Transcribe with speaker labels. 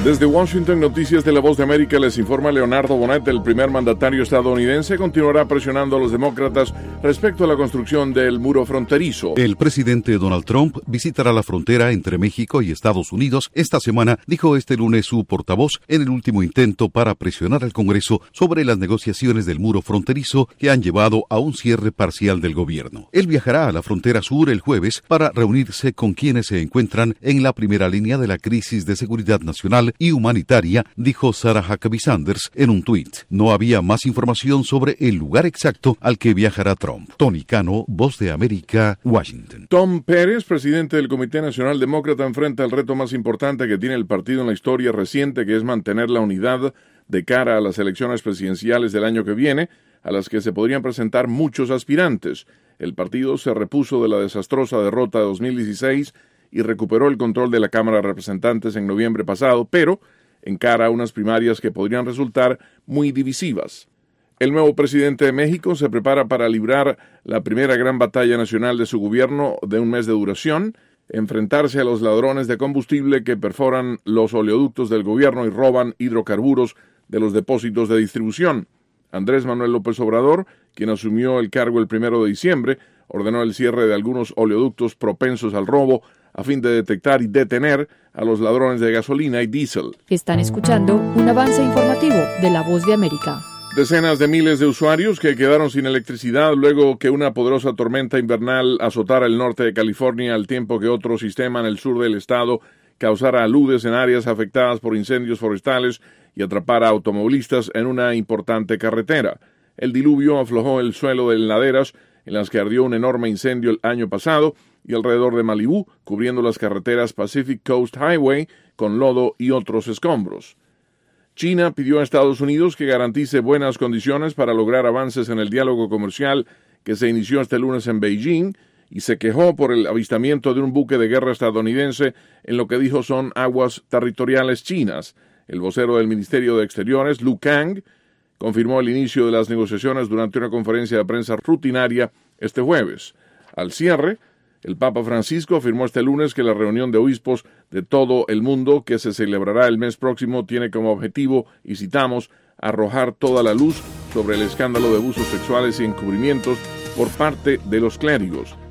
Speaker 1: Desde Washington, Noticias de La Voz de América, les informa Leonardo Bonet. El primer mandatario estadounidense continuará presionando a los demócratas respecto a la construcción del muro fronterizo.
Speaker 2: El presidente Donald Trump visitará la frontera entre México y Estados Unidos esta semana, dijo este lunes su portavoz, en el último intento para presionar al Congreso sobre las negociaciones del muro fronterizo que han llevado a un cierre parcial del gobierno. Él viajará a la frontera sur el jueves para reunirse con quienes se encuentran en la primera línea de la crisis de seguridad nacional y humanitaria, dijo Sarah Huckabee Sanders en un tuit. No había más información sobre el lugar exacto al que viajará Trump. Tony Cano, Voz de América, Washington.
Speaker 1: Tom Pérez, presidente del Comité Nacional Demócrata, enfrenta el reto más importante que tiene el partido en la historia reciente, que es mantener la unidad de cara a las elecciones presidenciales del año que viene, a las que se podrían presentar muchos aspirantes. El partido se repuso de la desastrosa derrota de 2016 y recuperó el control de la Cámara de Representantes en noviembre pasado, pero encara unas primarias que podrían resultar muy divisivas. El nuevo presidente de México se prepara para librar la primera gran batalla nacional de su gobierno de un mes de duración, enfrentarse a los ladrones de combustible que perforan los oleoductos del gobierno y roban hidrocarburos de los depósitos de distribución. Andrés Manuel López Obrador, quien asumió el cargo el 1 de diciembre, ordenó el cierre de algunos oleoductos propensos al robo a fin de detectar y detener a los ladrones de gasolina y diésel.
Speaker 3: Están escuchando un avance informativo de La Voz de América.
Speaker 1: Decenas de miles de usuarios que quedaron sin electricidad luego que una poderosa tormenta invernal azotara el norte de California, al tiempo que otro sistema en el sur del estado causara aludes en áreas afectadas por incendios forestales y atrapara a automovilistas en una importante carretera. El diluvio aflojó el suelo de laderas en las que ardió un enorme incendio el año pasado y alrededor de Malibú, cubriendo las carreteras Pacific Coast Highway con lodo y otros escombros. China pidió a Estados Unidos que garantice buenas condiciones para lograr avances en el diálogo comercial que se inició este lunes en Beijing y se quejó por el avistamiento de un buque de guerra estadounidense en lo que dijo son aguas territoriales chinas. El vocero del Ministerio de Exteriores, Lu Kang, confirmó el inicio de las negociaciones durante una conferencia de prensa rutinaria este jueves. Al cierre, el Papa Francisco afirmó este lunes que la reunión de obispos de todo el mundo que se celebrará el mes próximo tiene como objetivo, y citamos, arrojar toda la luz sobre el escándalo de abusos sexuales y encubrimientos por parte de los clérigos.